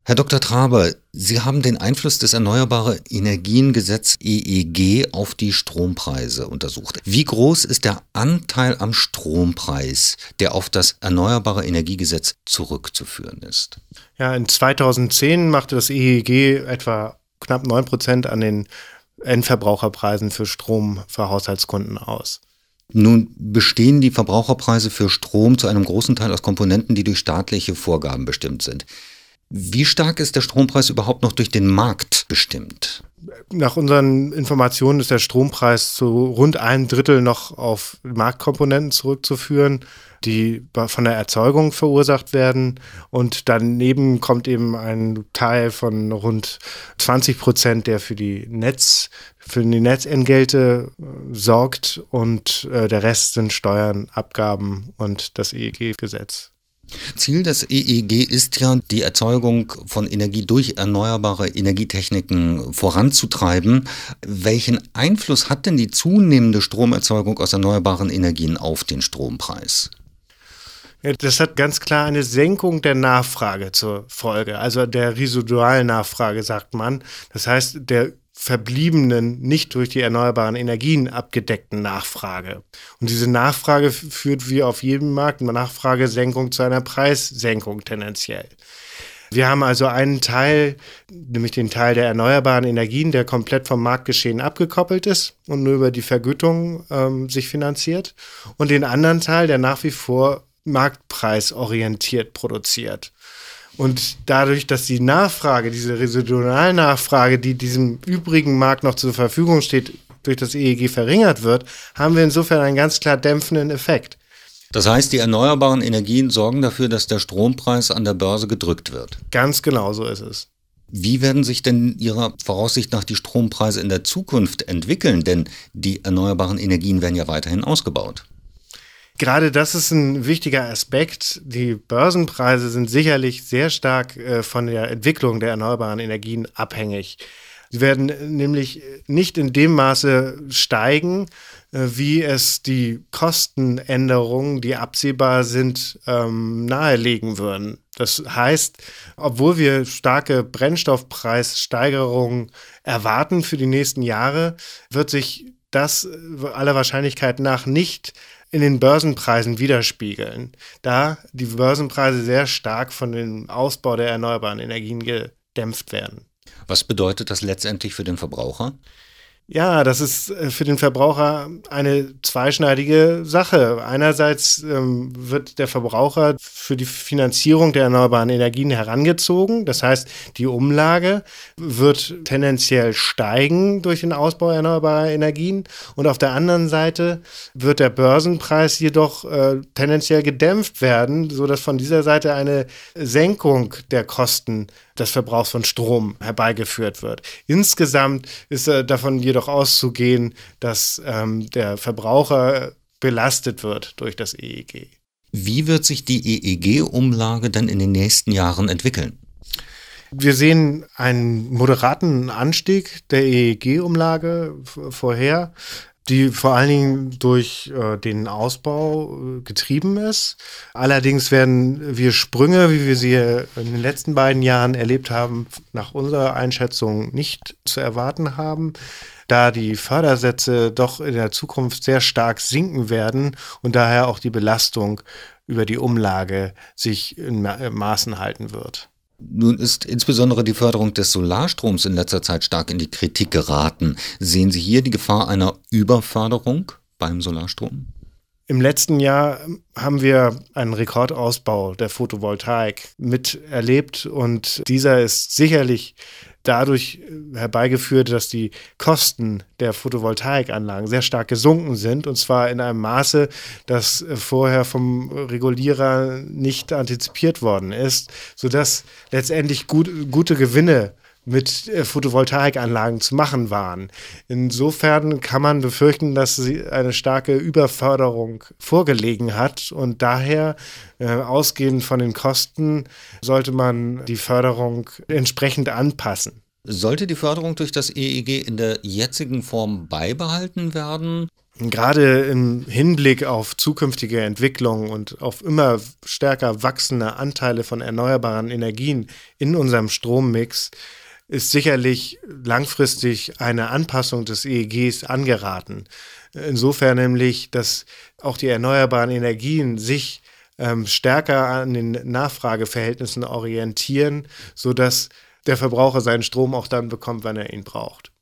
Herr Dr. Traber, Sie haben den Einfluss des Erneuerbare Energiengesetz EEG auf die Strompreise untersucht. Wie groß ist der Anteil am Strompreis, der auf das Erneuerbare Energiegesetz zurückzuführen ist? Ja, in 2010 machte das EEG etwa knapp 9% an den Endverbraucherpreisen für Strom für Haushaltskunden aus. Nun bestehen die Verbraucherpreise für Strom zu einem großen Teil aus Komponenten, die durch staatliche Vorgaben bestimmt sind. Wie stark ist der Strompreis überhaupt noch durch den Markt bestimmt? Nach unseren Informationen ist der Strompreis zu rund 1/3 noch auf Marktkomponenten zurückzuführen, die von der Erzeugung verursacht werden. Und daneben kommt eben ein Teil von rund 20%, der für die Netzentgelte sorgt, und der Rest sind Steuern, Abgaben und das EEG-Gesetz. Ziel des EEG ist ja, die Erzeugung von Energie durch erneuerbare Energietechniken voranzutreiben. Welchen Einfluss hat denn die zunehmende Stromerzeugung aus erneuerbaren Energien auf den Strompreis? Ja, das hat ganz klar eine Senkung der Nachfrage zur Folge, also der Residualnachfrage, sagt man. Das heißt, der verbliebenen, nicht durch die erneuerbaren Energien abgedeckten Nachfrage. Und diese Nachfrage führt wie auf jedem Markt eine Nachfragesenkung zu einer Preissenkung tendenziell. Wir haben also einen Teil, nämlich den Teil der erneuerbaren Energien, der komplett vom Marktgeschehen abgekoppelt ist und nur über die Vergütung sich finanziert, und den anderen Teil, der nach wie vor marktpreisorientiert produziert. Und dadurch, dass die Nachfrage, diese Residualnachfrage, die diesem übrigen Markt noch zur Verfügung steht, durch das EEG verringert wird, haben wir insofern einen ganz klar dämpfenden Effekt. Das heißt, die erneuerbaren Energien sorgen dafür, dass der Strompreis an der Börse gedrückt wird. Ganz genau so ist es. Wie werden sich denn Ihrer Voraussicht nach die Strompreise in der Zukunft entwickeln? Denn die erneuerbaren Energien werden ja weiterhin ausgebaut. Gerade das ist ein wichtiger Aspekt. Die Börsenpreise sind sicherlich sehr stark von der Entwicklung der erneuerbaren Energien abhängig. Sie werden nämlich nicht in dem Maße steigen, wie es die Kostenänderungen, die absehbar sind, nahelegen würden. Das heißt, obwohl wir starke Brennstoffpreissteigerungen erwarten für die nächsten Jahre, wird sich das aller Wahrscheinlichkeit nach nicht in den Börsenpreisen widerspiegeln, da die Börsenpreise sehr stark von dem Ausbau der erneuerbaren Energien gedämpft werden. Was bedeutet das letztendlich für den Verbraucher? Ja, das ist für den Verbraucher eine zweischneidige Sache. Einerseits wird der Verbraucher für die Finanzierung der erneuerbaren Energien herangezogen. Das heißt, die Umlage wird tendenziell steigen durch den Ausbau erneuerbarer Energien. Und auf der anderen Seite wird der Börsenpreis jedoch tendenziell gedämpft werden, sodass von dieser Seite eine Senkung der Kosten des Verbrauchs von Strom herbeigeführt wird. Insgesamt ist davon jedoch auszugehen, dass der Verbraucher belastet wird durch das EEG. Wie wird sich die EEG-Umlage denn in den nächsten Jahren entwickeln? Wir sehen einen moderaten Anstieg der EEG-Umlage vorher, die vor allen Dingen durch den Ausbau getrieben ist. Allerdings werden wir Sprünge, wie wir sie in den letzten beiden Jahren erlebt haben, nach unserer Einschätzung nicht zu erwarten haben, da die Fördersätze doch in der Zukunft sehr stark sinken werden und daher auch die Belastung über die Umlage sich in Maßen halten wird. Nun ist insbesondere die Förderung des Solarstroms in letzter Zeit stark in die Kritik geraten. Sehen Sie hier die Gefahr einer Überförderung beim Solarstrom? Im letzten Jahr haben wir einen Rekordausbau der Photovoltaik miterlebt, und dieser ist sicherlich dadurch herbeigeführt, dass die Kosten der Photovoltaikanlagen sehr stark gesunken sind, und zwar in einem Maße, das vorher vom Regulierer nicht antizipiert worden ist, sodass letztendlich gute Gewinne mit Photovoltaikanlagen zu machen waren. Insofern kann man befürchten, dass eine starke Überförderung vorgelegen hat, und daher, ausgehend von den Kosten, sollte man die Förderung entsprechend anpassen. Sollte die Förderung durch das EEG in der jetzigen Form beibehalten werden? Gerade im Hinblick auf zukünftige Entwicklungen und auf immer stärker wachsende Anteile von erneuerbaren Energien in unserem Strommix ist sicherlich langfristig eine Anpassung des EEGs angeraten. Insofern nämlich, dass auch die erneuerbaren Energien sich stärker an den Nachfrageverhältnissen orientieren, sodass der Verbraucher seinen Strom auch dann bekommt, wann er ihn braucht.